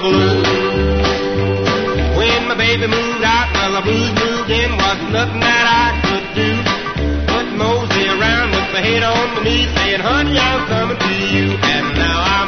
blues. When my baby moved out, well, the blues moved in. Wasn't nothing that I could do. But mosey around with my head on my knees, saying, honey, I'm coming to you. And now I'm